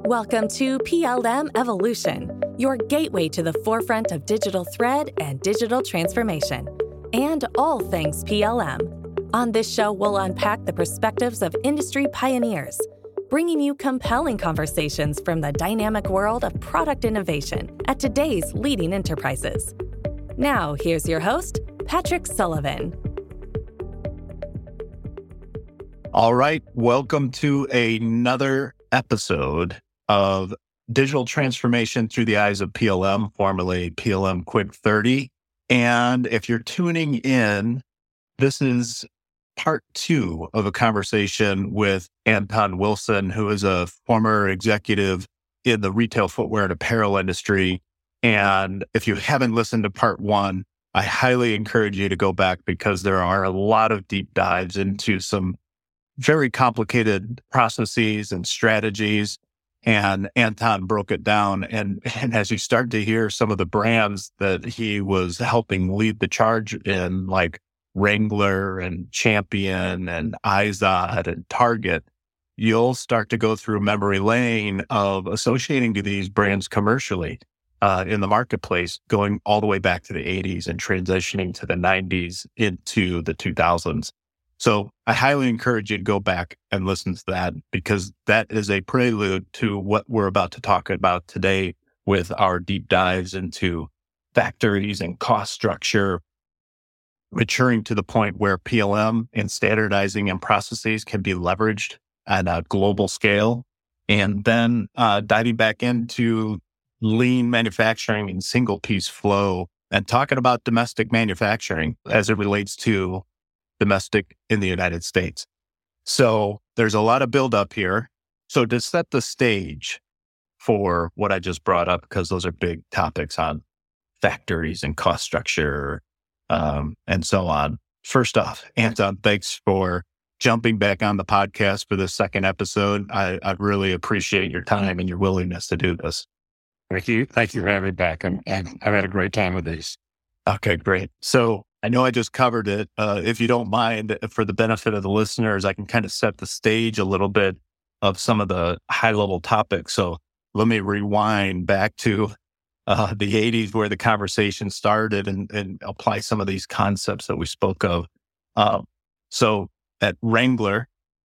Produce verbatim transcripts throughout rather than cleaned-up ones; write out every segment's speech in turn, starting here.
Welcome to P L M Evolution, your gateway to the forefront of digital thread and digital transformation, and all things P L M. On this show, we'll unpack the perspectives of industry pioneers, bringing you compelling conversations from the dynamic world of product innovation at today's leading enterprises. Now, here's your host, Patrick Sullivan. All right, welcome to another episode of Digital Transformation Through the Eyes of P L M, formerly P L M Quick thirty. And if you're tuning in, this is part two of a conversation with Anton Wilson, who is a former executive in the retail footwear and apparel industry. And if you haven't listened to part one, I highly encourage you to go back because there are a lot of deep dives into some very complicated processes and strategies. And Anton broke it down. And, and as you start to hear some of the brands that he was helping lead the charge in, like Wrangler and Champion and Izod and Target, you'll start to go through memory lane of associating to these brands commercially uh, in the marketplace, going all the way back to the eighties and transitioning to the nineties into the two thousands. So I highly encourage you to go back and listen to that because that is a prelude to what we're about to talk about today with our deep dives into factories and cost structure, maturing to the point where P L M and standardizing and processes can be leveraged at a global scale, and then uh, diving back into lean manufacturing and single piece flow and talking about domestic manufacturing as it relates to domestic in the United States. So there's a lot of buildup here. So to set the stage for what I just brought up, because those are big topics on factories and cost structure um, and so on. First off, Anton, thanks for jumping back on the podcast for the second episode. I, I really appreciate your time and your willingness to do this. Thank you. Thank you for having me back. I'm, I've had a great time with these. Okay, great. So I know I just covered it. Uh, if you don't mind, for the benefit of the listeners, I can kind of set the stage a little bit of some of the high level topics. So let me rewind back to uh, the eighties where the conversation started and, and apply some of these concepts that we spoke of. Uh, so at Wrangler,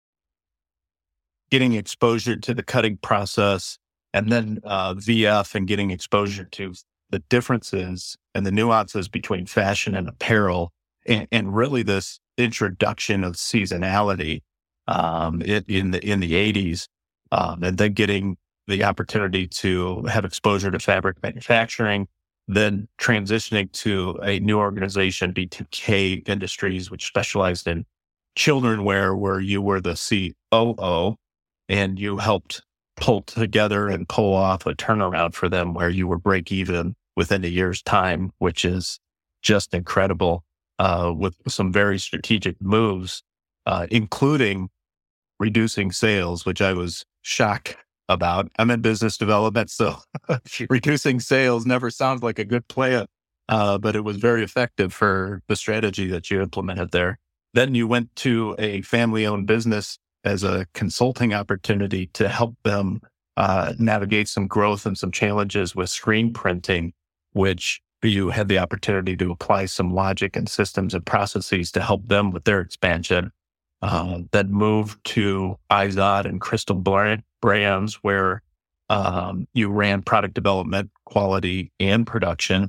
getting exposure to the cutting process, and then uh, V F and getting exposure to the differences and the nuances between fashion and apparel, and, and really this introduction of seasonality um, in, in the in the eighties, um, and then getting the opportunity to have exposure to fabric manufacturing, then transitioning to a new organization, B two K Industries, which specialized in children wear, where you were the C O O, and you helped pull together and pull off a turnaround for them where you were break even within a year's time, which is just incredible, uh, with some very strategic moves, uh, including reducing sales, which I was shocked about. I'm in business development, so reducing sales never sounds like a good plan, uh, but it was very effective for the strategy that you implemented there. Then you went to a family-owned business as a consulting opportunity to help them uh, navigate some growth and some challenges with screen printing, which you had the opportunity to apply some logic and systems and processes to help them with their expansion. Uh, then moved to Izod and Crystal Brands, where um, you ran product development, quality, and production.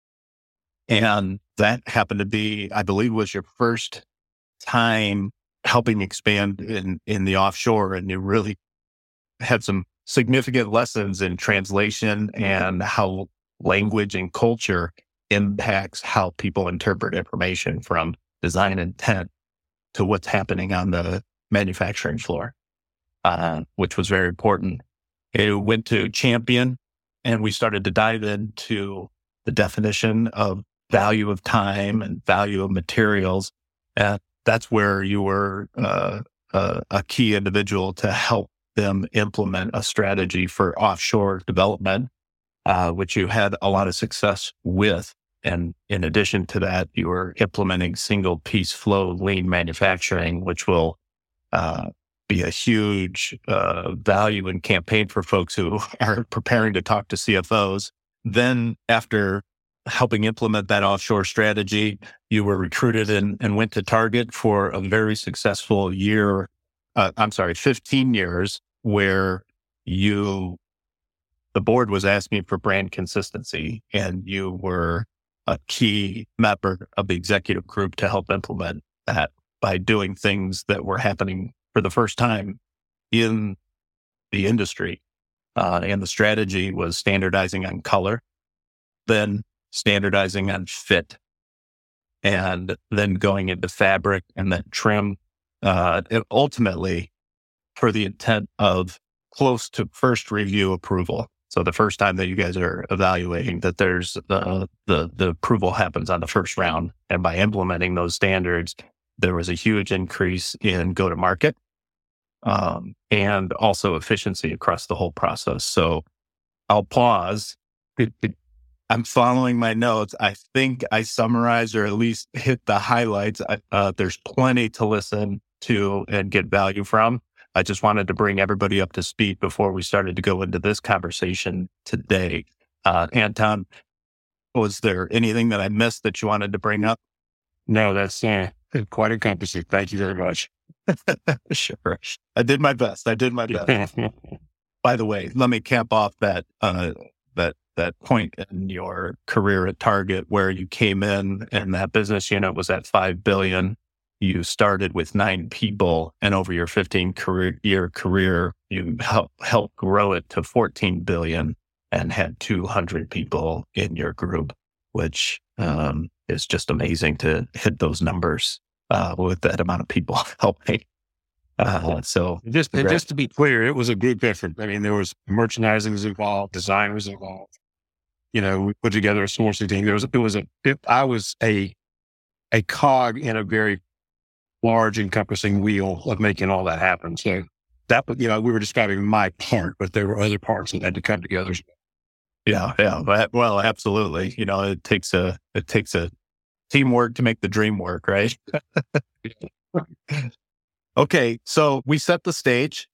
And that happened to be, I believe, was your first time helping expand in, in the offshore, and you really had some significant lessons in translation and how language and culture impacts how people interpret information from design intent to what's happening on the manufacturing floor, uh, which was very important. It went to Champion, and we started to dive into the definition of value of time and value of materials. And that's where you were uh, uh, a key individual to help them implement a strategy for offshore development, uh, which you had a lot of success with. And in addition to that, you were implementing single piece flow lean manufacturing, which will uh, be a huge uh, value and campaign for folks who are preparing to talk to C F Os. Then after helping implement that offshore strategy, you were recruited and, and went to Target for a very successful year. Uh, I'm sorry, fifteen years where you, the board was asking for brand consistency, and you were a key member of the executive group to help implement that by doing things that were happening for the first time in the industry. Uh, and the strategy was standardizing on color, then standardizing on fit, and then going into fabric and then trim. Uh, it ultimately, for the intent of close to first review approval. So the first time that you guys are evaluating, that there's uh, the the approval happens on the first round, and by implementing those standards, there was a huge increase in go to market um, and also efficiency across the whole process. So I'll pause. It, it, I'm following my notes. I think I summarized or at least hit the highlights. I, uh, there's plenty to listen to and get value from. I just wanted to bring everybody up to speed before we started to go into this conversation today. Uh, Anton, was there anything that I missed that you wanted to bring up? No, that's uh, quite encompassing. Thank you very much. Sure. I did my best. I did my best. By the way, let me cap off that uh, that that point in your career at Target where you came in and that business unit was at five billion dollars. You started with nine people, and over your fifteen career, year career, you help, helped grow it to fourteen billion dollars and had two hundred people in your group, which um, is just amazing to hit those numbers uh, with that amount of people helping. Uh, so just and just to be clear, it was a group effort. I mean, there was merchandising was involved, design was involved. You know, we put together a sourcing team. There was it was a it, I was a a cog in a very large encompassing wheel of making all that happen. So that, you know, we were describing my part, but there were other parts that had to come together. Yeah, yeah. Well, absolutely. You know, it takes a it takes a teamwork to make the dream work, right? Okay, so we set the stage,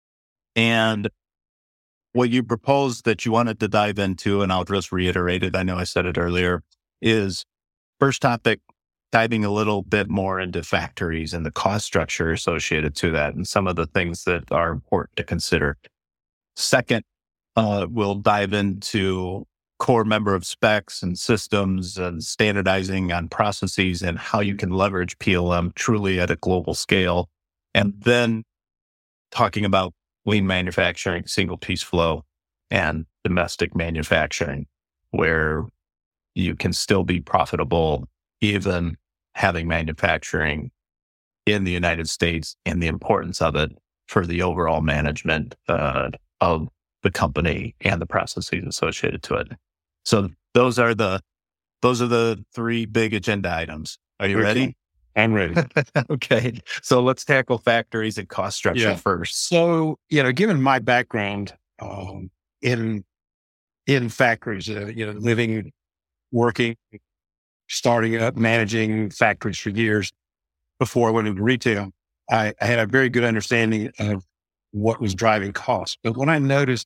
and what you proposed that you wanted to dive into, and I'll just reiterate it, I know I said it earlier, is first topic, diving a little bit more into factories and the cost structure associated to that and some of the things that are important to consider. Second, uh, we'll dive into core member of specs and systems and standardizing on processes and how you can leverage P L M truly at a global scale. And then talking about lean manufacturing, single piece flow, and domestic manufacturing, where you can still be profitable even having manufacturing in the United States and the importance of it for the overall management uh, of the company and the processes associated to it. So those are the those are the three big agenda items. Are you ready? I'm ready. Okay. So let's tackle factories and cost structure Yeah. first. So, you know, given my background um, in in factories, uh, you know, living, working, starting up, managing factories for years before I went into retail, I, I had a very good understanding of what was driving costs. But what I noticed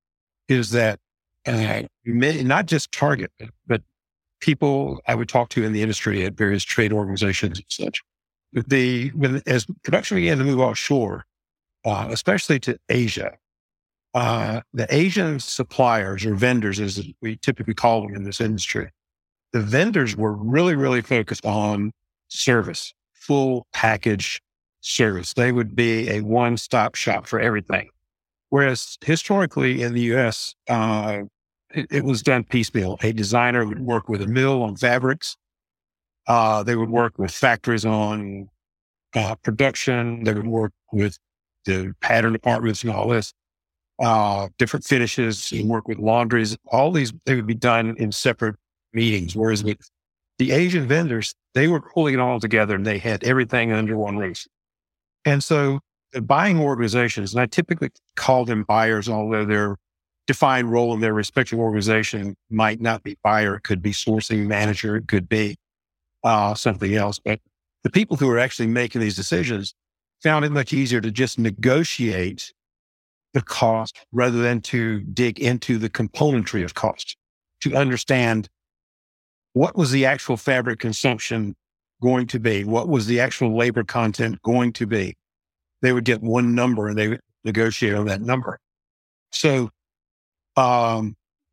is that uh, many, not just Target, but people I would talk to in the industry at various trade organizations and such, the when as production began to move offshore, uh, especially to Asia, uh, the Asian suppliers or vendors, as we typically call them in this industry, the vendors were really, really focused on service, full package service. They would be a one-stop shop for everything. Whereas historically in the U S, uh, it, it was done piecemeal. A designer would work with a mill on fabrics. Uh, they would work with factories on uh, production. They would work with the pattern departments and all this, uh, different finishes, and work with laundries. All these, they would be done in separate meetings. Whereas with the Asian vendors, they were pulling it all together and they had everything under one roof. And so the buying organizations, and I typically call them buyers, although their defined role in their respective organization might not be buyer, it could be sourcing manager, it could be uh, something else. But the people who are actually making these decisions, found it much easier to just negotiate the cost rather than to dig into the componentry of cost, to understand what was the actual fabric consumption going to be, what was the actual labor content going to be. They would get one number and they would negotiate on that number. So um,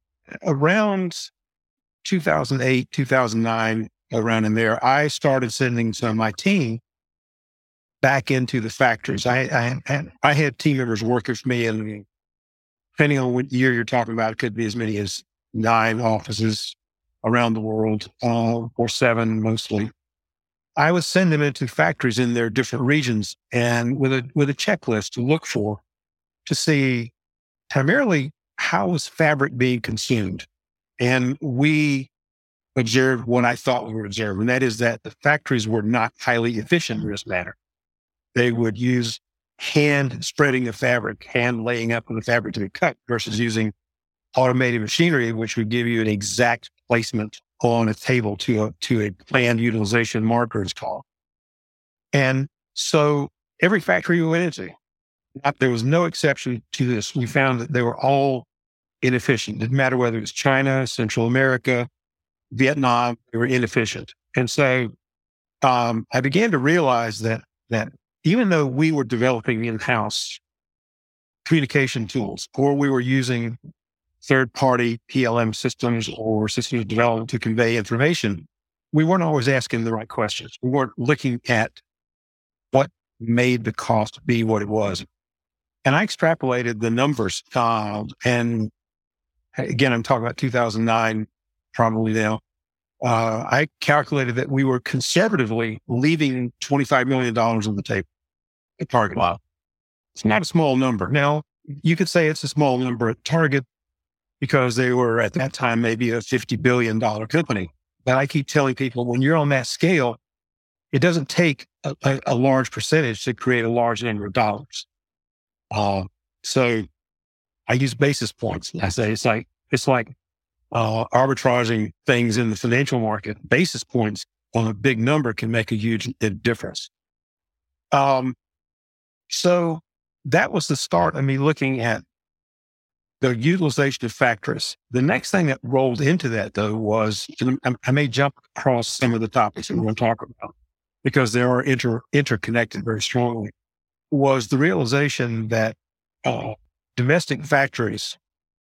around two thousand eight, two thousand nine, around in there, I started sending some of my team back into the factories. I, I, I had team members working for me, and depending on what year you're talking about, it could be as many as nine offices around the world, uh, or seven mostly. I would send them into factories in their different regions and with a with a checklist to look for, to see primarily how was fabric being consumed. And we observed what I thought we were observing, and that is that the factories were not highly efficient in this matter. They would use hand spreading the fabric, hand laying up of the fabric to be cut, versus using automated machinery, which would give you an exact placement on a table to a, to a planned utilization marker, it's called. And so every factory we went into, not, there was no exception to this. We found that they were all inefficient. It didn't matter whether it was China, Central America, Vietnam, they were inefficient. And so um, I began to realize that that even though we were developing in-house communication tools, or we were using third-party P L M systems or systems development to convey information, we weren't always asking the right questions. We weren't looking at what made the cost be what it was. And I extrapolated the numbers. Uh, and again, I'm talking about two thousand nine, probably now. Uh, I calculated that we were conservatively leaving twenty-five million dollars on the table at Target. Wow. It's not a small number. Now, you could say it's a small number at Target because they were at that time maybe a fifty billion dollars company. But I keep telling people, when you're on that scale, it doesn't take a, a, a large percentage to create a large number of dollars. Uh, so I use basis points. I say it's like, it's like uh, arbitraging things in the financial market. Basis points on a big number can make a huge difference. Um, so that was the start of me looking at the utilization of factories. The next thing that rolled into that, though, was, I may jump across some of the topics that we're going to talk about because they are inter, interconnected very strongly, was the realization that uh, domestic factories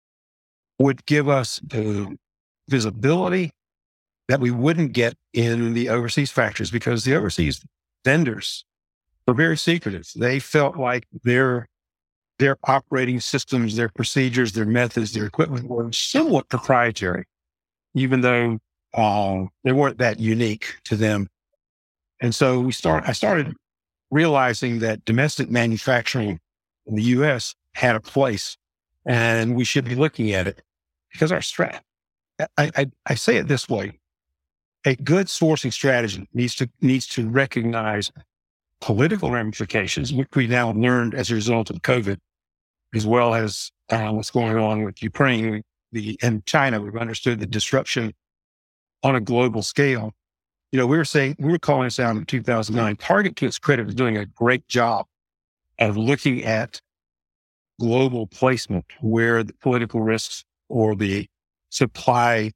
would give us the visibility that we wouldn't get in the overseas factories, because the overseas vendors were very secretive. They felt like their their operating systems, their procedures, their methods, their equipment were somewhat proprietary, even though uh, they weren't that unique to them. And so we start. I started realizing that domestic manufacturing in the U S had a place, and we should be looking at it because our strat. I, I, I say it this way: a good sourcing strategy needs to needs to recognize political ramifications, which we now learned as a result of COVID, as well as uh, what's going on with Ukraine the, and China. We've understood the disruption on a global scale. You know, we were saying, we were calling this out in two thousand nine. Target, to its credit, is doing a great job of looking at global placement where the political risks or the supply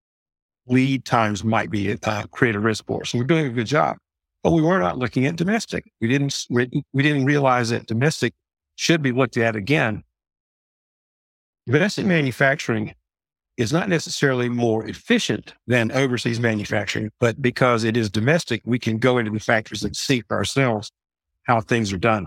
lead times might be uh, create a risk for us. So we're doing a good job. But we were not looking at domestic. We didn't, we didn't realize that domestic should be looked at again. Domestic manufacturing is not necessarily more efficient than overseas manufacturing, but because it is domestic, we can go into the factories and see for ourselves how things are done.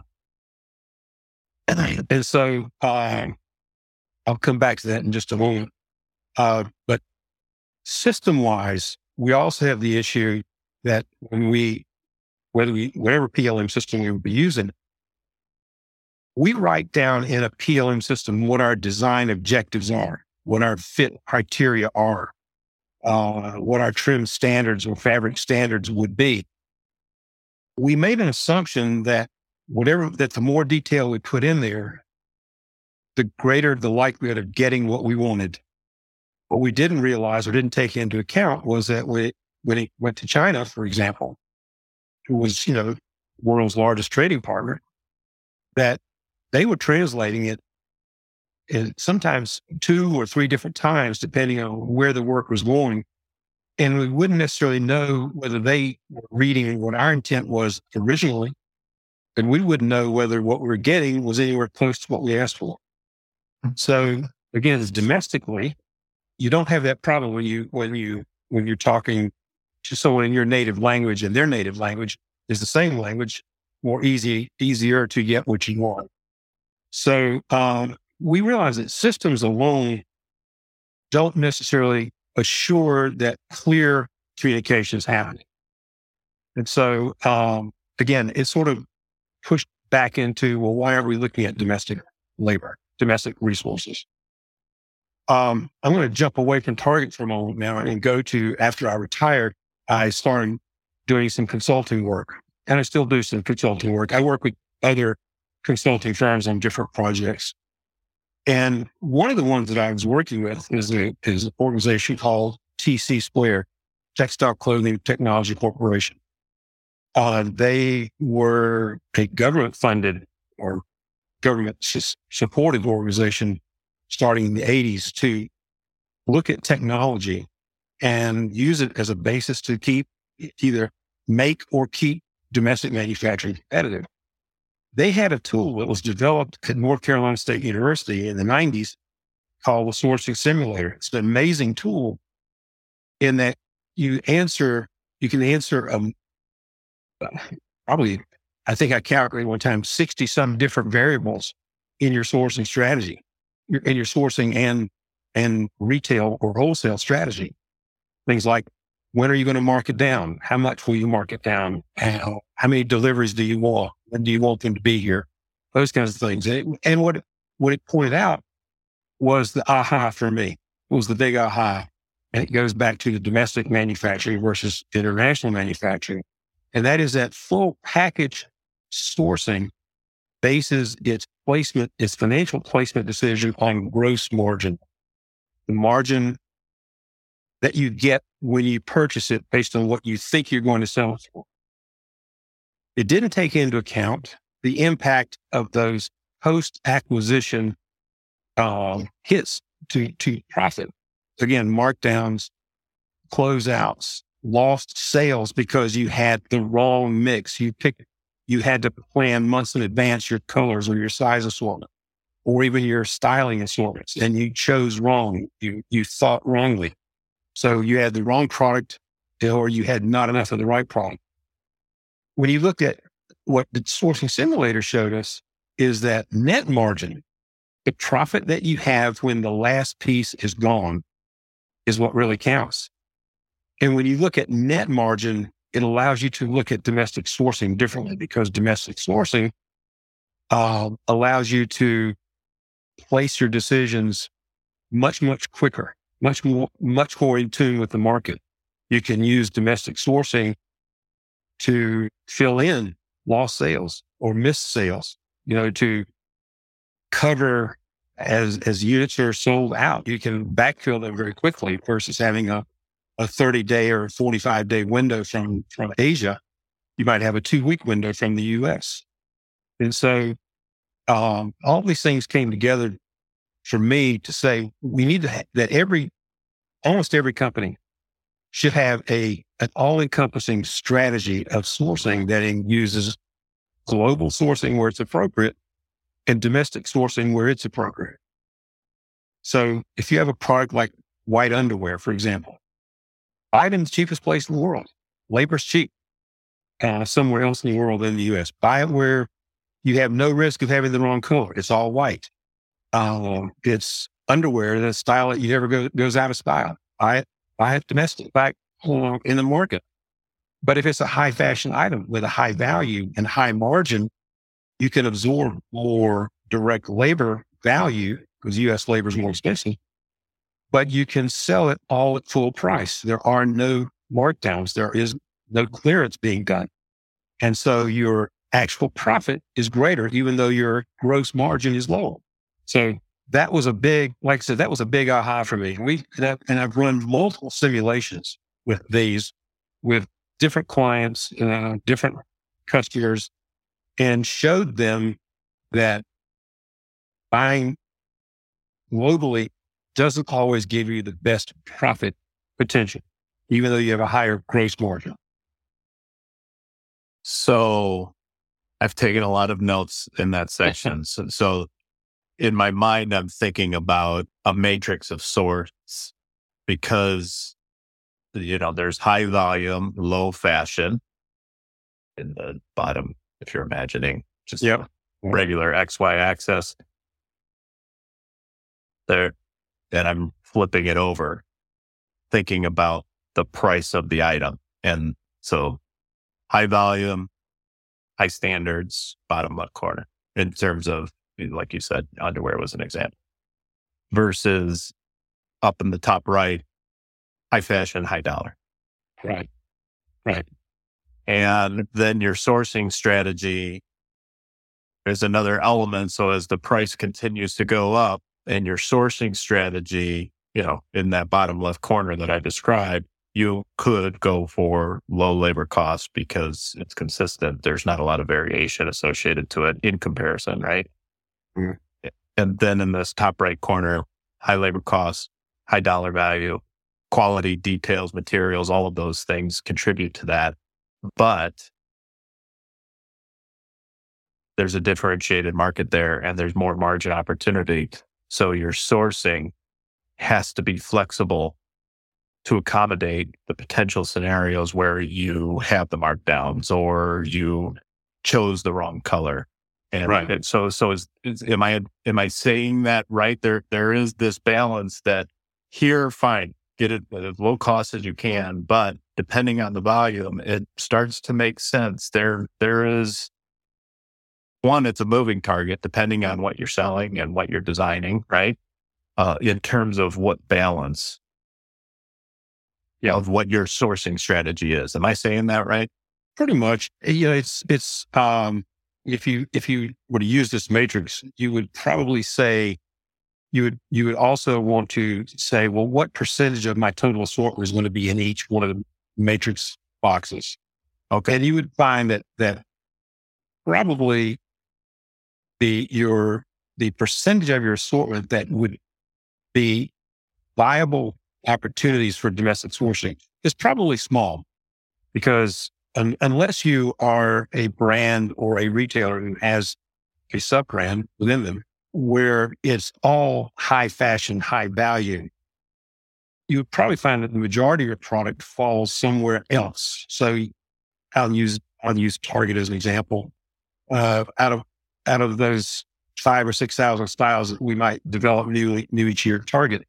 And so uh, I'll come back to that in just a moment. Uh, but system-wise, we also have the issue that when we whether we, whatever P L M system we would be using, we write down in a P L M system what our design objectives are, what our fit criteria are, uh, what our trim standards or fabric standards would be. We made an assumption that whatever, that the more detail we put in there, the greater the likelihood of getting what we wanted. What we didn't realize or didn't take into account was that we, when it went to China, for example, it was, you know, world's largest trading partner, that they were translating it in sometimes two or three different times, depending on where the work was going. And we wouldn't necessarily know whether they were reading what our intent was originally, and we wouldn't know whether what we were getting was anywhere close to what we asked for. So again, it's domestically, you don't have that problem when you when you when you're talking to someone in your native language, and their native language is the same language, more easy easier to get what you want. So um, we realize that systems alone don't necessarily assure that clear communication is happening. And so, um, again, it's sort of pushed back into, well, why are we looking at domestic labor, domestic resources? Um, I'm going to jump away from Target for a moment now and go to, after I retired, I started doing some consulting work, and I still do some consulting work. I work with other consulting firms on different projects. And one of the ones that I was working with is, a, is an organization called T C Square, Textile Clothing Technology Corporation. Uh, they were a government-funded or government-supported organization starting in the eighties to look at technology and use it as a basis to keep either make or keep domestic manufacturing competitive. They had a tool that was developed at North Carolina State University in the nineties called the Sourcing Simulator. It's an amazing tool in that you answer, you can answer um, probably, I think I calculated one time, sixty some different variables in your sourcing strategy, in your sourcing and, and retail or wholesale strategy. Things like, when are you going to mark it down? How much will you mark it down? How, how many deliveries do you want? When do you want them to be here? Those kinds of things. And what, what it pointed out was the aha for me, was the big aha. And it goes back to the domestic manufacturing versus international manufacturing. And that is that full package sourcing bases its placement, its financial placement decision on gross margin. The margin that you get when you purchase it based on what you think you're going to sell it for. It didn't take into account the impact of those post-acquisition um, hits to, to profit. Again, markdowns, closeouts, lost sales because you had the wrong mix. You picked, you had to plan months in advance your colors or your size assortment, or even your styling assortments, and you chose wrong. You you thought wrongly. So you had the wrong product, or you had not enough of the right product. When you look at what the sourcing simulator showed us, is that net margin, the profit that you have when the last piece is gone, is what really counts. And when you look at net margin, it allows you to look at domestic sourcing differently, because domestic sourcing uh, allows you to place your decisions much, much quicker, much more, much more in tune with the market. You can use domestic sourcing to fill in lost sales or missed sales, you know, to cover as, as units are sold out. You can backfill them very quickly versus having a, a thirty day or forty-five day window from, from Asia. You might have a two week window from the U S. And so, um, all these things came together for me to say, we need to ha- that every, almost every company should have a, an all-encompassing strategy of sourcing that uses global sourcing where it's appropriate and domestic sourcing where it's appropriate. So if you have a product like white underwear, for example, buy it in the cheapest place in the world. Labor's cheap uh, somewhere else in the world than the U S. Buy it where you have no risk of having the wrong color. It's all white. Um, it's underwear, the style that you never go, goes out of style. Buy it, buy it domestic, buy it uh, in the market. But if it's a high fashion item with a high value and high margin, you can absorb more direct labor value because U S labor is more expensive, but you can sell it all at full price. There are no markdowns. There is no clearance being done. And so your actual profit is greater, even though your gross margin is lower. So that was a big, like I said, that was a big aha for me. We and, and I've run multiple simulations with these, with different clients, uh, different customers and showed them that buying globally doesn't always give you the best profit potential, even though you have a higher gross margin. So I've taken a lot of notes in that section. so, so in my mind, I'm thinking about a matrix of sorts because, you know, there's high volume, low fashion in the bottom, if you're imagining just Yep. regular X Y axis there. And I'm flipping it over, thinking about the price of the item. And so high volume, high standards, bottom left corner in terms of, like you said, underwear was an example, versus up in the top right, high fashion, high dollar. Right. Right. And then your sourcing strategy is another element. So as the price continues to go up and your sourcing strategy, you know, in that bottom left corner that I described, you could go for low labor costs because it's consistent. There's not a lot of variation associated to it in comparison, right? Mm. And then in this top right corner, high labor costs, high dollar value, quality, details, materials, all of those things contribute to that. But there's a differentiated market there and there's more margin opportunity. So your sourcing has to be flexible to accommodate the potential scenarios where you have the markdowns or you chose the wrong color. And Right. and so, so is, is, am I, am I saying that right? There, there is this balance that here, fine, get it at as low cost as you can, but depending on the volume, it starts to make sense. There, there is one, it's a moving target depending on what you're selling and what you're designing, right? Uh, in terms of what balance Yeah. of what your sourcing strategy is. Am I saying that right? Pretty much. You know, it's, it's, um, if you, if you were to use this matrix, you would probably say, you would, you would also want to say, well, what percentage of my total assortment is going to be in each one of the matrix boxes? Okay. And you would find that, that probably the, your, the percentage of your assortment that would be viable opportunities for domestic sourcing is probably small, because un- unless you are a brand or a retailer who has a sub brand within them where it's all high fashion, high value, you would probably find that the majority of your product falls somewhere else. So I'll use, I'll use Target as an example. Uh, out of, out of those five or six thousand styles that we might develop new, new each year at Target,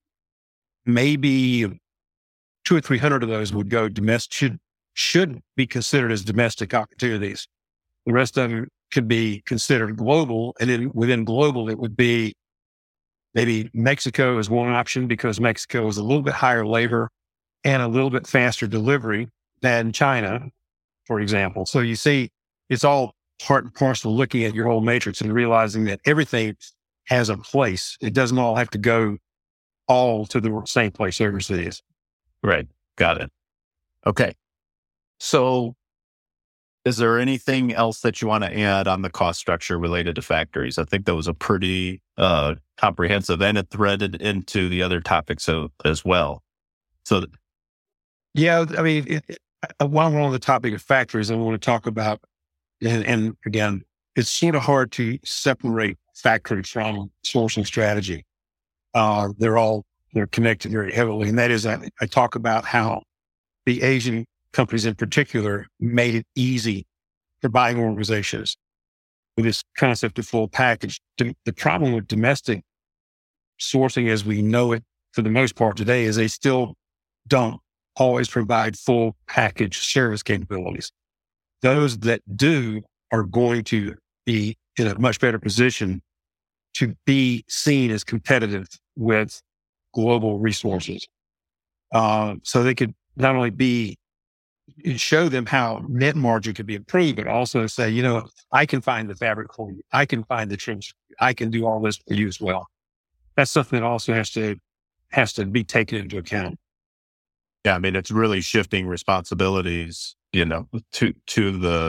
maybe two or three hundred of those would go domestic, should, should be considered as domestic opportunities. The rest of them could be considered global. And then within global, it would be maybe Mexico is one option because Mexico is a little bit higher labor and a little bit faster delivery than China, for example. So you see, it's all part and parcel looking at your whole matrix and realizing that everything has a place. It doesn't all have to go all to the same place overseas. Right. Got it. Okay. So is there anything else that you want to add on the cost structure related to factories? I think that was a pretty uh, comprehensive, and it threaded into the other topics so, as well. So, th- Yeah. I mean, it, it, while we're on the topic of factories, I want to talk about, and, and again, it's sort of hard to separate factory from sourcing strategy. Uh, they're all, they're connected very heavily. And that is, I, I talk about how the Asian companies in particular made it easy for buying organizations with this concept of full package. The, the problem with domestic sourcing as we know it for the most part today is they still don't always provide full package service capabilities. Those that do are going to be in a much better position to be seen as competitive with global resources. Uh, so they could not only be, show them how net margin could be improved, but also say, you know, I can find the fabric for you. I can find the trims. I can do all this for you as well. That's something that also has to, has to be taken into account. yeah, I mean, it's really shifting responsibilities, you know, to, to the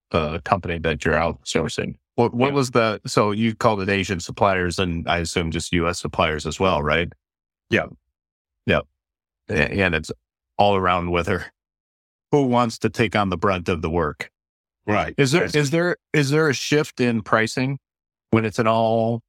uh, company that you're outsourcing. What what Yeah. was the, so you called it Asian suppliers and I assume just U S suppliers as well, right? Yeah. Yeah. A- And it's all around whether who wants to take on the brunt of the work. Right. Is there Yes. is there is there a shift in pricing when it's an all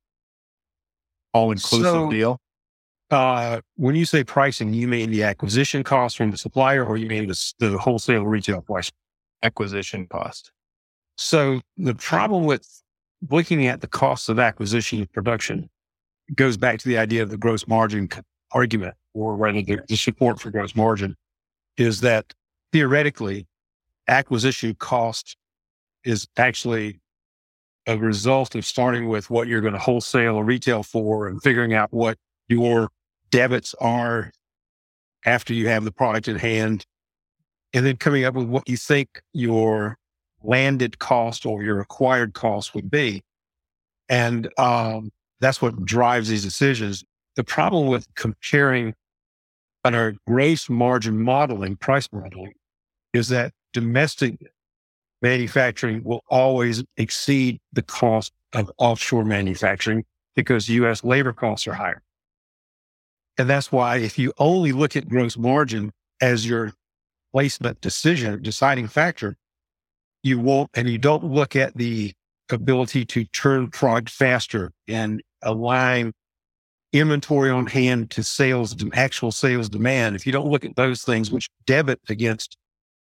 all inclusive So- deal? Uh, when you say pricing, you mean the acquisition cost from the supplier, or you mean the, s- the wholesale retail price? Acquisition cost. So the problem with looking at the cost of acquisition and production goes back to the idea of the gross margin c- argument, or rather the, the support for gross margin, is that theoretically acquisition cost is actually a result of starting with what you're going to wholesale or retail for and figuring out what your debits are after you have the product in hand, and then coming up with what you think your landed cost or your acquired cost would be. And um, that's what drives these decisions. The problem with comparing on our gross margin modeling, price modeling, is that domestic manufacturing will always exceed the cost of offshore manufacturing because U S labor costs are higher. And that's why if you only look at gross margin as your placement decision, deciding factor, you won't, and you don't look at the ability to turn product faster and align inventory on hand to sales, actual sales demand. If you don't look at those things, which debit against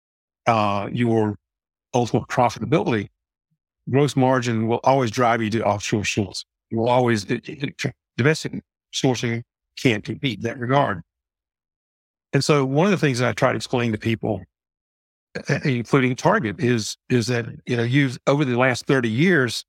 uh, your ultimate profitability, gross margin will always drive you to offshore source. You will always, it, it, domestic sourcing can't compete in that regard. And so one of the things that I try to explain to people, uh, including Target, is, is that, you know, you've over the last thirty years,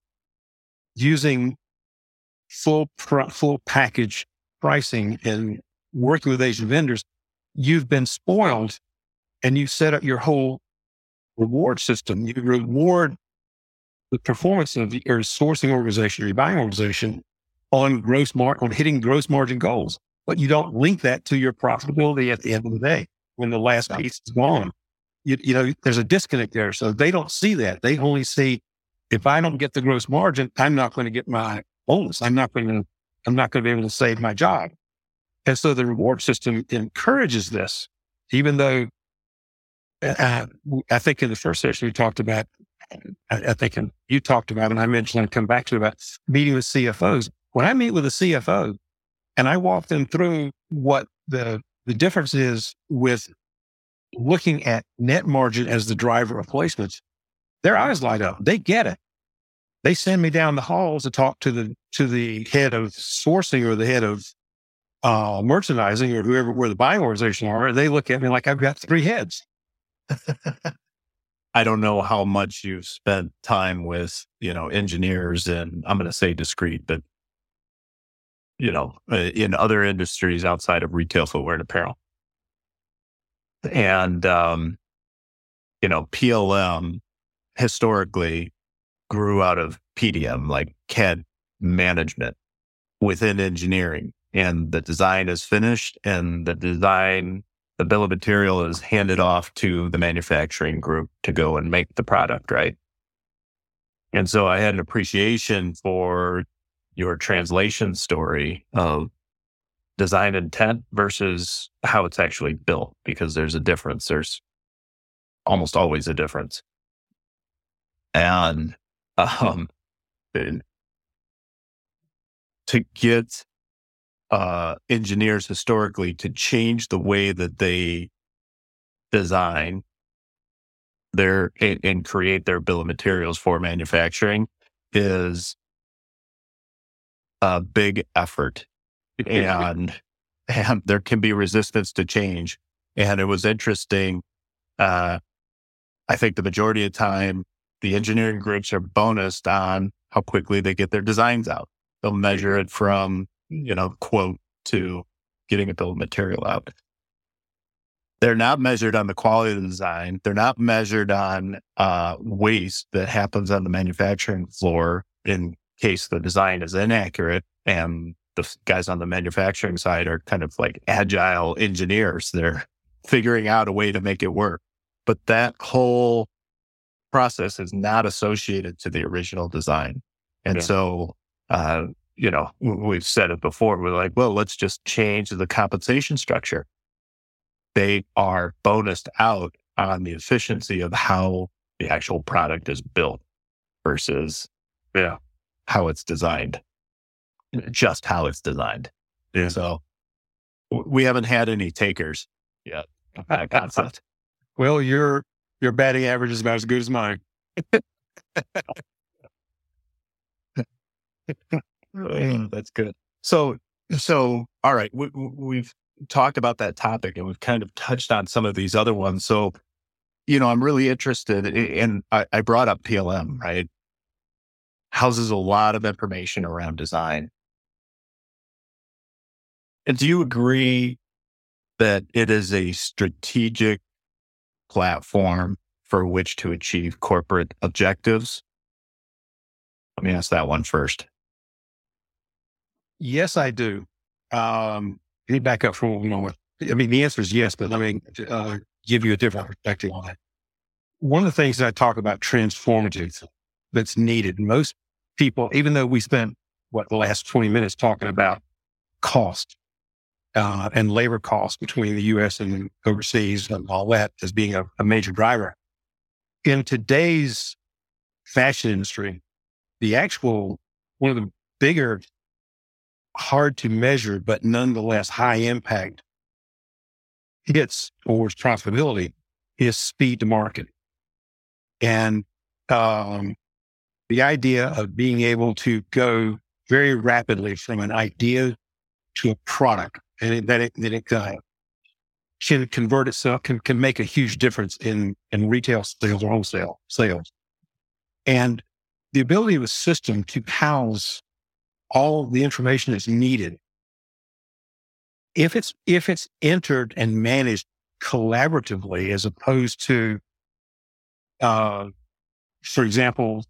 using full, pro, full package pricing and working with Asian vendors, you've been spoiled and you set up your whole reward system. You reward the performance of your sourcing organization, your buying organization on gross mar- on hitting gross margin goals, but you don't link that to your profitability at the end of the day when the last piece is gone. You, you know, there's a disconnect there. So they don't see that. They only see, if I don't get the gross margin, I'm not going to get my bonus. I'm not going to, I'm not going to be able to save my job. And so the reward system encourages this, even though uh, I think in the first session we talked about, I, I think in, you talked about, and I mentioned, I'll come back to about meeting with C F Os. When I meet with a C F O and I walk them through what the, the difference is with looking at net margin as the driver of placements, their eyes light up. They get it. They send me down the halls to talk to the, to the head of sourcing or the head of uh, merchandising or whoever, where the buying organization are. And they look at me like I've got three heads. I don't know how much you've spent time with, you know, engineers and I'm going to say discrete, but, you know, uh, in other industries outside of retail footwear and apparel. And, um, you know, P L M historically grew out of P D M, like C A D management within engineering. And the design is finished and the design, the bill of material is handed off to the manufacturing group to go and make the product, right? And so I had an appreciation for your translation story of design intent versus how it's actually built, because there's a difference. There's almost always a difference. And um, to get uh, engineers historically to change the way that they design their and, and create their bill of materials for manufacturing is a big effort. And, and there can be resistance to change. And it was interesting. Uh, I think the majority of the time, the engineering groups are bonused on how quickly they get their designs out. They'll measure it from, you know, quote to getting a bill of material out. They're not measured on the quality of the design. They're not measured on uh, waste that happens on the manufacturing floor in case the design is inaccurate. And the guys on the manufacturing side are kind of like agile engineers. They're figuring out a way to make it work. But that whole process is not associated to the original design. And Yeah. so, uh, you know, w- we've said it before. We're like, well, let's just change the compensation structure. They are bonused out on the efficiency of how the actual product is built versus Yeah. how it's designed, just how it's designed. Yeah. So w- we haven't had any takers yet. That concept. Well, your your batting average is about as good as mine. That's good. So, so all right, we, we- we've talked about that topic and we've kind of touched on some of these other ones. So, you know, I'm really interested in, I, I brought up P L M, right? Houses a lot of information around design. And do you agree that it is a strategic platform for which to achieve corporate objectives? Let me ask that one first. Yes, I do. Um, let me back up for a moment. I mean, the answer is yes, but let me uh, give you a different perspective on it. One of the things that I talk about transformative that's needed. Most people, even though we spent what the last twenty minutes talking about cost uh, and labor costs between the U S and overseas and all that as being a, a major driver, in today's fashion industry, the actual one of the bigger, hard to measure, but nonetheless high impact hits towards profitability is speed to market. And um, the idea of being able to go very rapidly from an idea to a product, and it, that it, that it uh, can convert itself, can, can make a huge difference in, in retail sales or wholesale sales. And the ability of a system to house all the information that's needed, if it's if it's entered and managed collaboratively, as opposed to, uh, for example,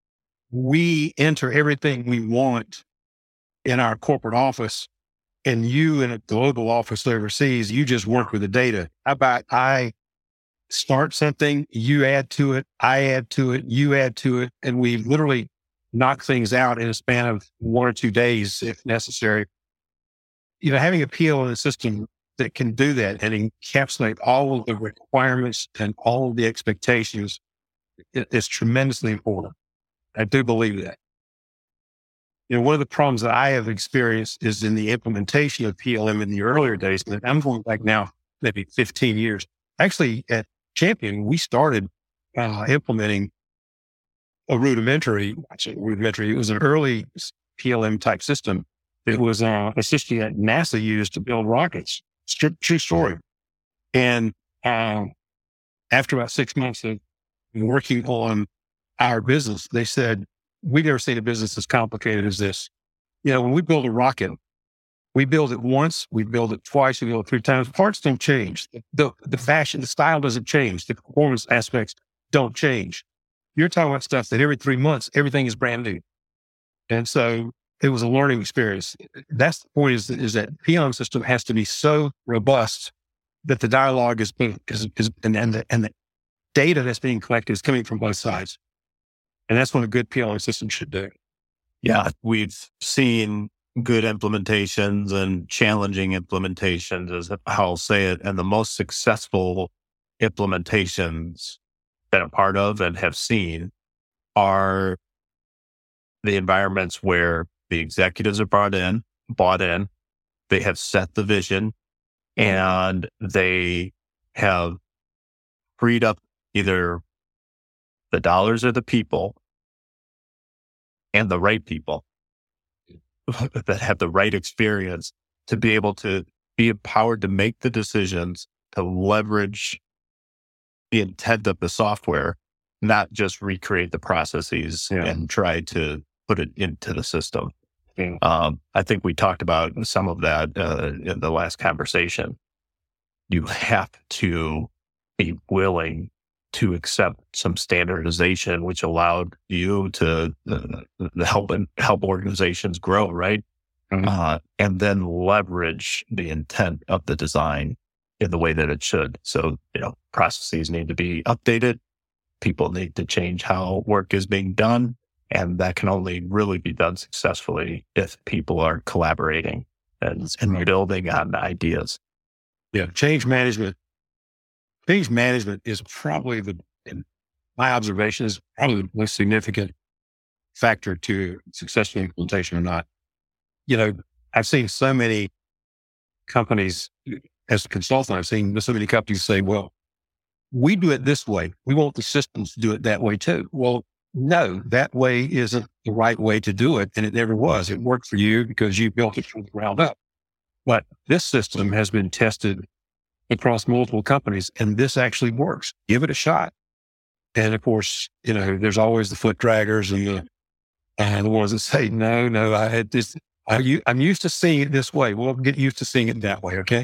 we enter everything we want in our corporate office, and you in a global office overseas, you just work with the data. How about I start something, you add to it, I add to it, you add to it, and we literally knock things out in a span of one or two days if necessary. You know, having a P L M system that can do that and encapsulate all of the requirements and all of the expectations is tremendously important. I do believe that. You know, one of the problems that I have experienced is in the implementation of P L M in the earlier days, but I'm going back now, maybe fifteen years. Actually, at Champion, we started uh, implementing a rudimentary, actually rudimentary, it was an early P L M type system. It was uh, a system that NASA used to build rockets. True, true story. And uh, after about six months of working on our business, they said, we've never seen a business as complicated as this. You know, when we build a rocket, we build it once, we build it twice, we build it three times. Parts don't change. The, the fashion, the style doesn't change. The performance aspects don't change. You're talking about stuff that every three months, everything is brand new. And so it was a learning experience. That's the point is, is that P L M system has to be so robust that the dialogue is being, is, is and, and, the, and the data that's being collected is coming from both sides. And that's what a good P L M system should do. Yeah, we've seen good implementations and challenging implementations, is how I'll say it. And the most successful implementations that I'm part of and have seen are the environments where the executives are brought in, bought in, they have set the vision, and they have freed up either the dollars or the people and the right people that have the right experience to be able to be empowered to make the decisions, to leverage the intent of the software, not just recreate the processes Yeah. and try to put it into the system. Yeah. Um, I think we talked about some of that uh, in the last conversation. You have to be willing to accept some standardization, which allowed you to uh, help help organizations grow, right? Mm-hmm. Uh, and then leverage the intent of the design in the way that it should. So, you know, processes need to be updated. people need to change how work is being done. And that can only really be done successfully if people are collaborating and, and building on ideas. Yeah. Change management. Change management is probably the, in my observation, is probably the most significant factor to successful implementation or not. You know, I've seen so many companies, as a consultant, I've seen so many companies say, well, we do it this way. We want the systems to do it that way too. Well, no, that way isn't the right way to do it. And it never was. It worked for you because you built it from the ground up. But this system has been tested across multiple companies, and this actually works. Give it a shot. And of course, you know, there's always the foot draggers and the, and the ones that say, no, no, I had this, I, I'm used to seeing it this way. Well, get used to seeing it that way. Okay.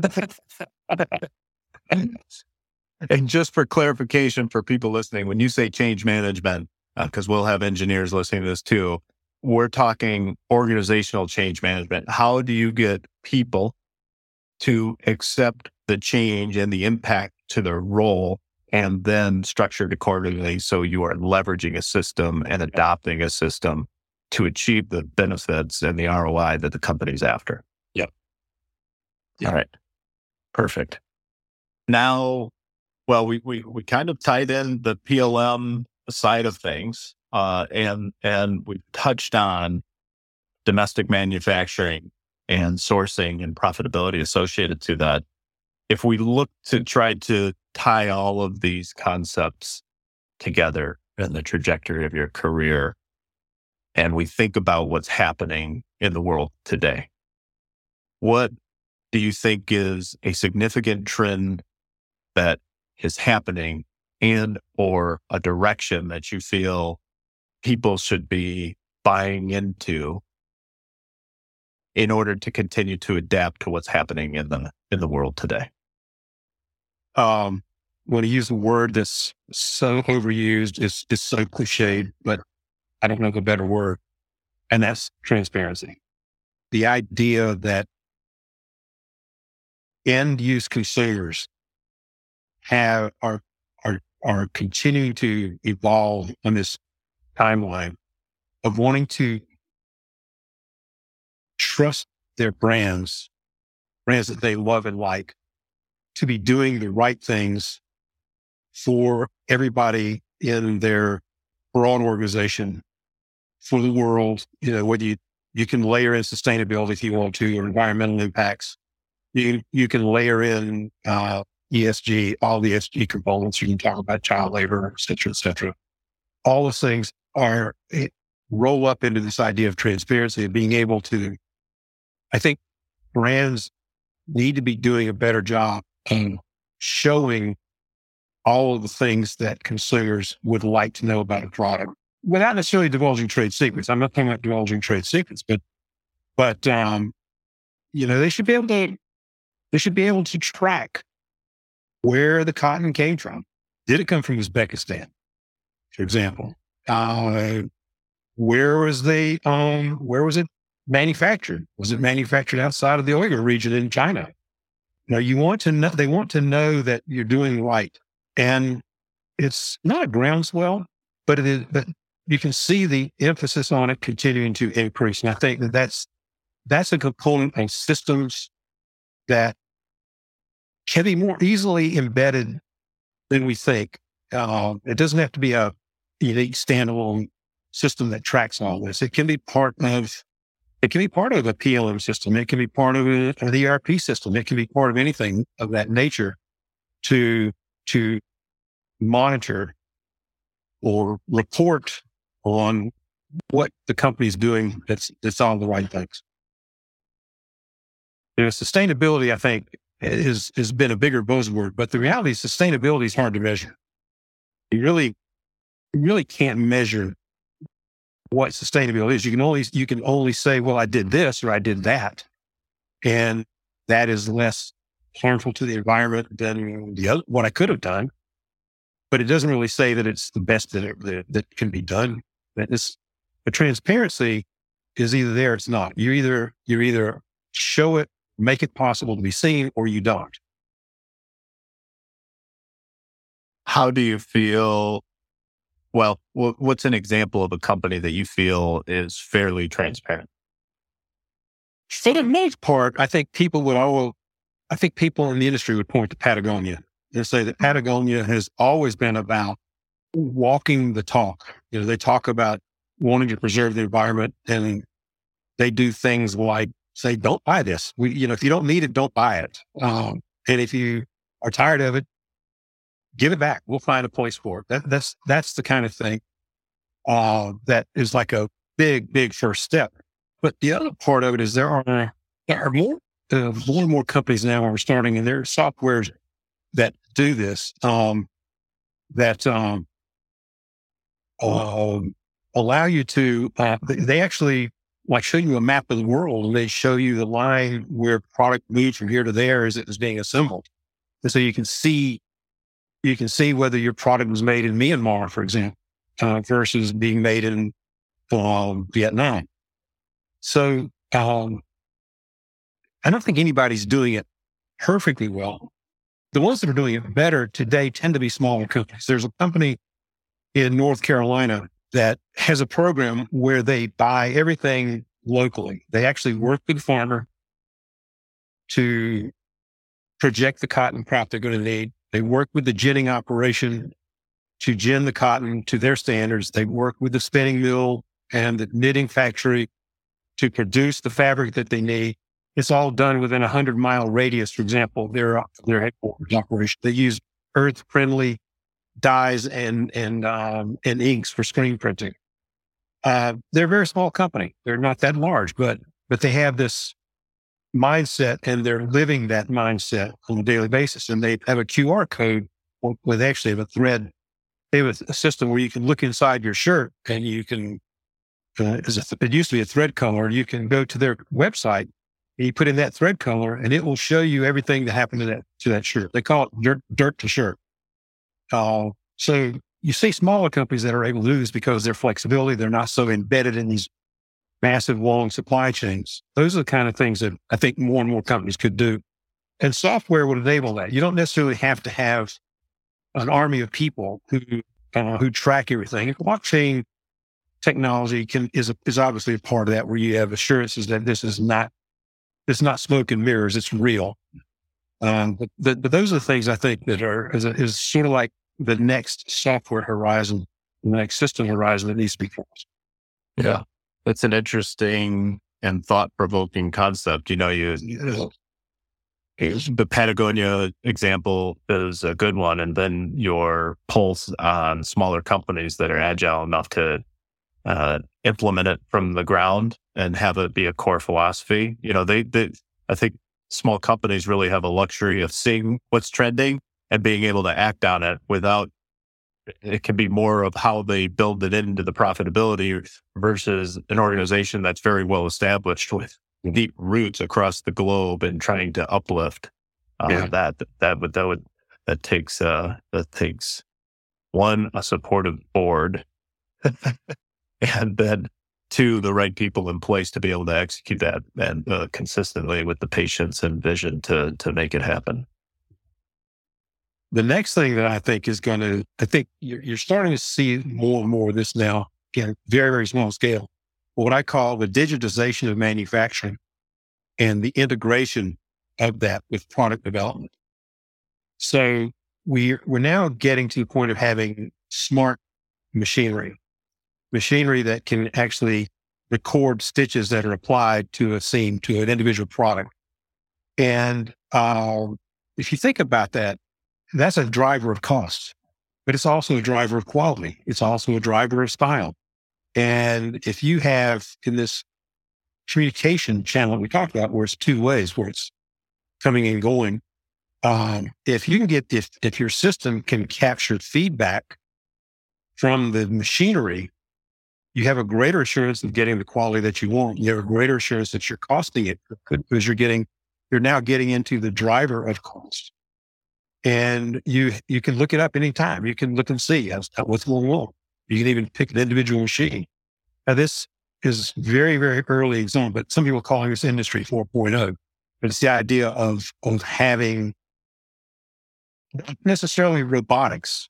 And just for clarification for people listening, when you say change management, because uh, we'll have engineers listening to this too, we're talking organizational change management. How do you get people to accept the change and the impact to their role and then structured accordingly so you are leveraging a system and adopting a system to achieve the benefits and the R O I that the company's after? Yep. yep. All right. Perfect. Now, well, we, we, we kind of tied in the P L M side of things, uh, and, and we touched on domestic manufacturing and sourcing and profitability associated to that. If we look to try to tie all of these concepts together in the trajectory of your career, and we think about what's happening in the world today, what do you think is a significant trend that is happening and or a direction that you feel people should be buying into in order to continue to adapt to what's happening in the in the world today? Um, when you use a word that's so overused, it's, it's so cliched, but I don't know the better word, and that's transparency. The idea that end-use consumers have are are are continuing to evolve on this timeline of wanting to trust their brands, brands that they love and like, to be doing the right things for everybody in their broad organization, for the world. You know, whether you, you can layer in sustainability if you want to, or environmental impacts. You, you can layer in uh, E S G, all the E S G components. You can talk about child labor, et cetera, et cetera. All those things are it, roll up into this idea of transparency and being able to, I think brands need to be doing a better job of showing all of the things that consumers would like to know about a product without necessarily divulging trade secrets. I'm not talking about divulging trade secrets, but, but, um, you know, they should be able to, they should be able to track where the cotton came from. Did it come from Uzbekistan, for example? Uh, where was they, um, where was it manufactured? Was it manufactured outside of the Uyghur region in China? Now you want to know, they want to know that you're doing right. And it's not a groundswell, but it is, but you can see the emphasis on it continuing to increase. And I think that that's, that's a component of systems that can be more easily embedded than we think. Uh, it doesn't have to be a unique standalone system that tracks all this. It can be part of, it can be part of a P L M system. It can be part of a, an E R P system. It can be part of anything of that nature to, to monitor or report on what the company's doing that's, that's all the right things. You know, sustainability, I think, is, has been a bigger buzzword, but the reality is sustainability is hard to measure. You really, you really can't measure what sustainability is. You can only, you can only say, well, I did this or I did that. And that is less harmful to the environment than the other, what I could have done. But it doesn't really say that it's the best that, it, that, that can be done. That is, the transparency is either there or it's not. You either, you either show it, make it possible to be seen, or you don't. how do you feel? Well, wh- what's an example of a company that you feel is fairly transparent? For the most part, I think people would all, I think people in the industry would point to Patagonia and say that Patagonia has always been about walking the talk. You know, they talk about wanting to preserve the environment, and they do things like say, don't buy this. We, you know, if you don't need it, don't buy it. Um, and if you are tired of it, give it back. We'll find a place for it. That, that's, that's the kind of thing, uh, that is like a big, big first step. But the other part of it is there are, there are more, uh, more and more companies now are starting, and there are softwares that do this, um, that, um, uh, allow you to, uh, they actually like show you a map of the world, and they show you the line where product moves from here to there as it is being assembled. And so you can see, you can see whether your product was made in Myanmar, for example, uh, versus being made in um, Vietnam. So um, I don't think anybody's doing it perfectly well. The ones that are doing it better today tend to be smaller companies. There's a company in North Carolina that has a program where they buy everything locally. They actually work with the farmer to project the cotton crop they're going to need. They work with the ginning operation to gin the cotton to their standards. They work with the spinning mill and the knitting factory to produce the fabric that they need. It's all done within a hundred mile radius. For example, their, their headquarters operation. They use earth friendly dyes and, and, um, and inks for screen printing. Uh, they're a very small company. They're not that large, but, but they have this mindset, and they're living that mindset on a daily basis. And they have a Q R code where they actually have a thread. They have a system where you can look inside your shirt, and you can, uh, it used to be a thread color. You can go to their website and you put in that thread color, and it will show you everything that happened to that, to that shirt. They call it dirt, dirt to shirt. Uh, so you see smaller companies that are able to do this because their flexibility, they're not so embedded in these massive long supply chains. Those are the kind of things that I think more and more companies could do. And software would enable that. You don't necessarily have to have an army of people who, uh, who track everything. Blockchain technology can, is, a, is obviously a part of that, where you have assurances that this is not, it's not smoke and mirrors, it's real. Um, but, but, but those are the things I think that are, is, is sort of like the next software horizon, the next system horizon that needs to be crossed. Yeah. That's an interesting and thought-provoking concept. You know, you, the Patagonia example is a good one. And then your pulse on smaller companies that are agile enough to uh, implement it from the ground and have it be a core philosophy. You know, they, they, I think small companies really have a luxury of seeing what's trending and being able to act on it without, it can be more of how they build it into the profitability versus an organization that's very well established with deep roots across the globe and trying to uplift uh, yeah. that, that would, that would, that takes, uh, that takes one, a supportive board and then two, the right people in place to be able to execute that and uh, consistently with the patience and vision to, to make it happen. The next thing that I think is going to, I think you're, you're starting to see more and more of this now, again, very, very small scale, what I call the digitization of manufacturing and the integration of that with product development. So we're, we're now getting to the point of having smart machinery, machinery that can actually record stitches that are applied to a seam, to an individual product. And uh, if you think about that, that's a driver of cost, but it's also a driver of quality. It's also a driver of style. And if you have in this communication channel that we talked about, where it's two ways, where it's coming and going, um, if you can get, if, if your system can capture feedback from the machinery, you have a greater assurance of getting the quality that you want. You have a greater assurance that you're costing it because you're getting, you're now getting into the driver of cost. And you you can look it up anytime. You can look and see what's going on. You can even pick an individual machine. Now, this is very, very early example, but some people are calling this industry four point oh. But it's the idea of, of having not necessarily robotics,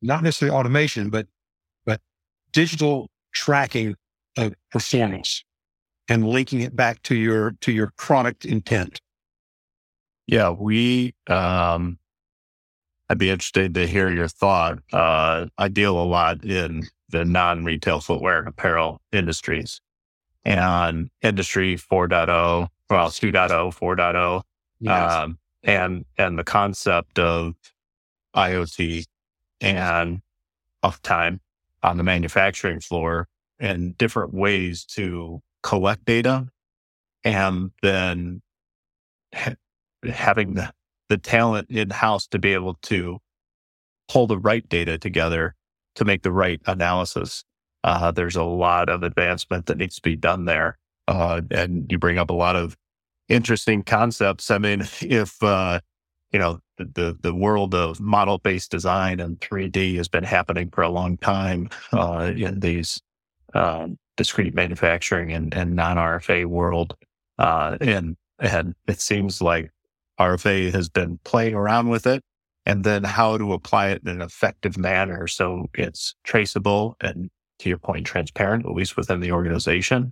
not necessarily automation, but, but digital tracking of performance and linking it back to your, to your product intent. Yeah, we, um, I'd be interested to hear your thought. Uh, I deal a lot in the non-retail footwear and apparel industries, and industry four point oh, well, two point oh, four point oh, Yes. um, and, and the concept of IoT and uptime on the manufacturing floor and different ways to collect data, and then ha- having the, the talent in-house to be able to pull the right data together to make the right analysis. Uh, there's a lot of advancement that needs to be done there. Uh, and you bring up a lot of interesting concepts. I mean, if, uh, you know, the, the, the world of model-based design and three D has been happening for a long time, uh, in these, um, discrete manufacturing and, and non-R F A world. Uh, and, and it seems like R F A has been playing around with it, and then how to apply it in an effective manner so it's traceable and, to your point, transparent, at least within the organization,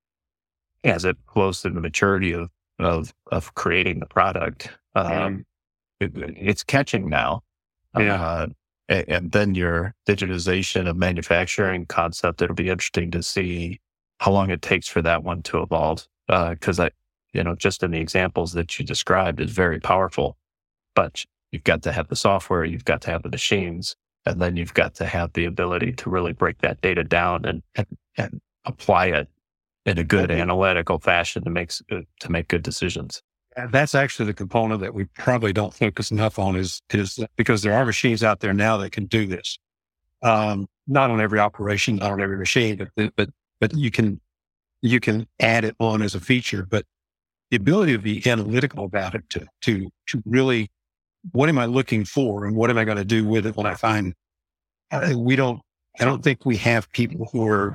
as it flows through the maturity of of, of creating the product. Um, it, it's catching now. Yeah. Uh, and, and then your digitization of manufacturing concept, it'll be interesting to see how long it takes for that one to evolve. Because I, you know, just in the examples that you described is very powerful, but you've got to have the software, you've got to have the machines, and then you've got to have the ability to really break that data down and and, and apply it in a good Okay. analytical fashion to make to make good decisions. And that's actually the component that we probably don't focus enough on is, is because there are machines out there now that can do this. Um, not on every operation, not on every machine, but, but, but you can, you can add it on as a feature, but the ability to be analytical about it, to, to, to really, what am I looking for and what am I going to do with it when I find, uh, we don't, I don't think we have people who are,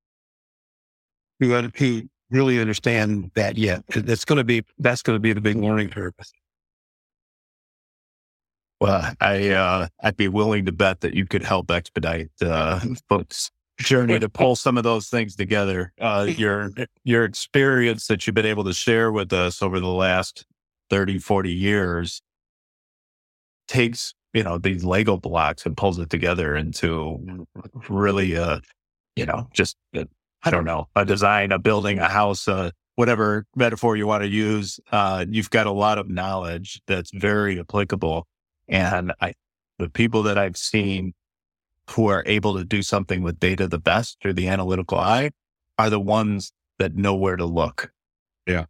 who, who really understand that yet. That's going to be, that's going to be the big learning curve. Well, I, uh, I'd be willing to bet that you could help expedite, uh, folks' journey to pull some of those things together. Uh, your, your experience that you've been able to share with us over the last thirty, forty years takes, you know, these Lego blocks and pulls it together into really, uh, you know, just, uh, I don't know, a design, a building, a house, uh, whatever metaphor you want to use. Uh, you've got a lot of knowledge that's very applicable. And I, the people that I've seen who are able to do something with data the best through the analytical eye are the ones that know where to look. Yeah.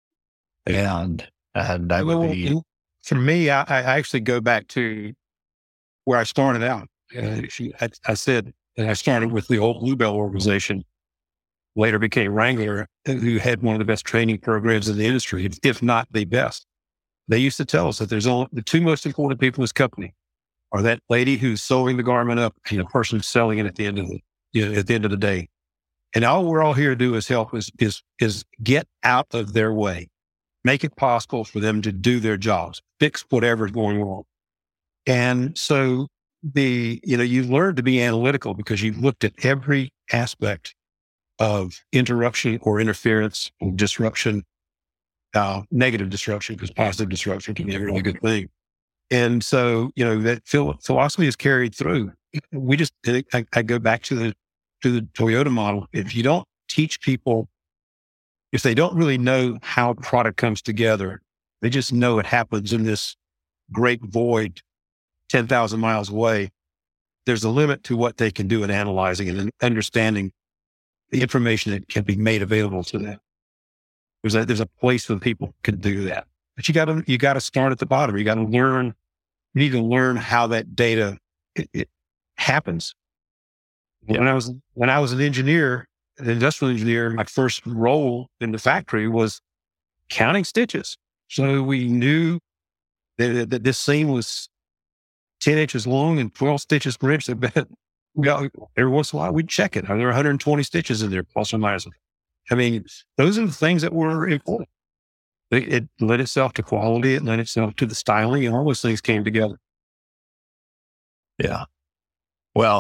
And, and I would Well, be, for me, I, I actually go back to where I started out. Uh, I, I said that I started with the old Bluebell organization, later became Wrangler, who had one of the best training programs in the industry, if not the best. They used to tell us that there's only the two most important people in this company are that lady who's sewing the garment up and the person who's selling it at the end of the, you know, at the end of the day. And all we're all here to do is help is, is, is get out of their way, make it possible for them to do their jobs, fix whatever's going wrong. And so the, you know, you learn to be analytical because you've looked at every aspect of interruption or interference or disruption, uh, negative disruption, because positive disruption can be a really good thing. And so, you know, that phil- philosophy is carried through. We just, I, I go back to the, to the Toyota model. If you don't teach people, if they don't really know how product comes together, they just know it happens in this great void ten thousand miles away. There's a limit to what they can do in analyzing and understanding the information that can be made available to them. There's a, there's a place where people can do that, but you got to, you got to start at the bottom. You got to learn, you need to learn how that data it, it happens. Yeah. When I was, when I was an engineer, an industrial engineer, my first role in the factory was counting stitches. So we knew that, that this seam was ten inches long and twelve stitches per inch. Well, every once in a while we'd check it. Are there one hundred twenty stitches in there, plus or minus? I mean, those are the things that were important. It, it led itself to quality. It led itself to the styling, and all those things came together. yeah. Well,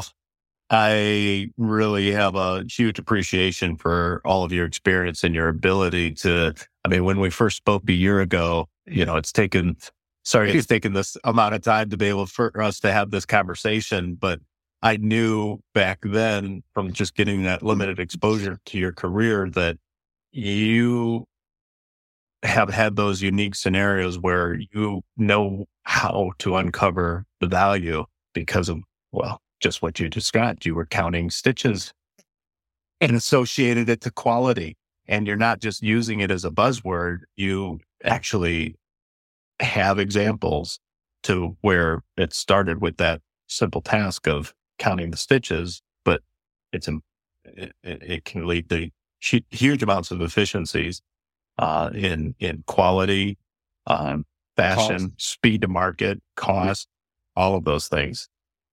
I really have a huge appreciation for all of your experience and your ability to, I mean, when we first spoke a year ago, you know, it's taken, sorry, it's taken this amount of time to be able for us to have this conversation, but I knew back then from just getting that limited exposure to your career that you have had those unique scenarios where you know how to uncover the value because of, well, just what you described. You were counting stitches and associated it to quality. And you're not just using it as a buzzword. You actually have examples to where it started with that simple task of counting the stitches, but it's it, it can lead to huge amounts of efficiencies uh, in in quality, um, fashion, cost. Speed to market, cost, all of those things.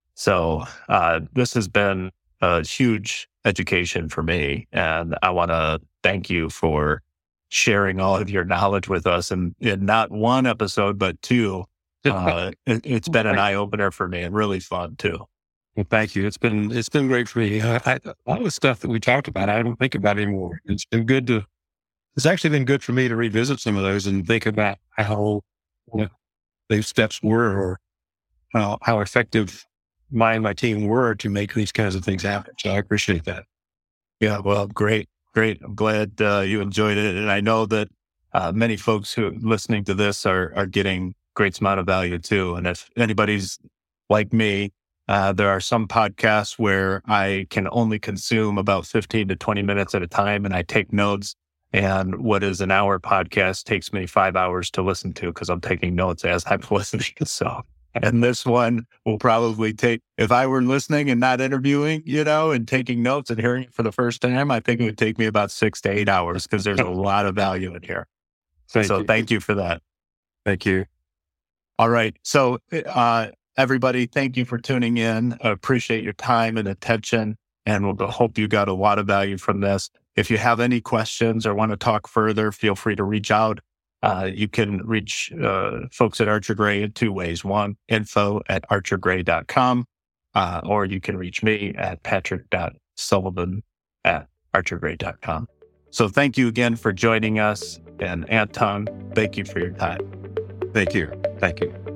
So uh, this has been a huge education for me, and I want to thank you for sharing all of your knowledge with us, and in not one episode but two. Uh, it, it's been an eye opener for me and really fun too. Well, thank you. It's been it's been great for me. I, I, all the stuff that we talked about, I don't think about anymore. It's been good to. It's actually been good for me to revisit some of those and think about how you know, those steps were, or how how effective my and my team were to make these kinds of things happen. So I appreciate that. Yeah, well, great, great. I'm glad uh, you enjoyed it, and I know that uh, many folks who are listening to this are are getting great amount of value too. And if anybody's like me, uh, there are some podcasts where I can only consume about fifteen to twenty minutes at a time, and I take notes. And what is an hour podcast takes me five hours to listen to because I'm taking notes as I'm listening. So. And this one will probably take, if I were listening and not interviewing, you know, and taking notes and hearing it for the first time, I think it would take me about six to eight hours because there's a lot of value in here. Thank so you. Thank you for that. Thank you. All right. So, uh, everybody, thank you for tuning in. I appreciate your time and attention, and we'll hope you got a lot of value from this. If you have any questions or want to talk further, feel free to reach out. Uh, you can reach uh, folks at Archer Gray in two ways. One, info at archer gray dot com, uh, or you can reach me at patrick dot sullivan at archer gray dot com. So thank you again for joining us. And Anton, thank you for your time. Thank you. Thank you.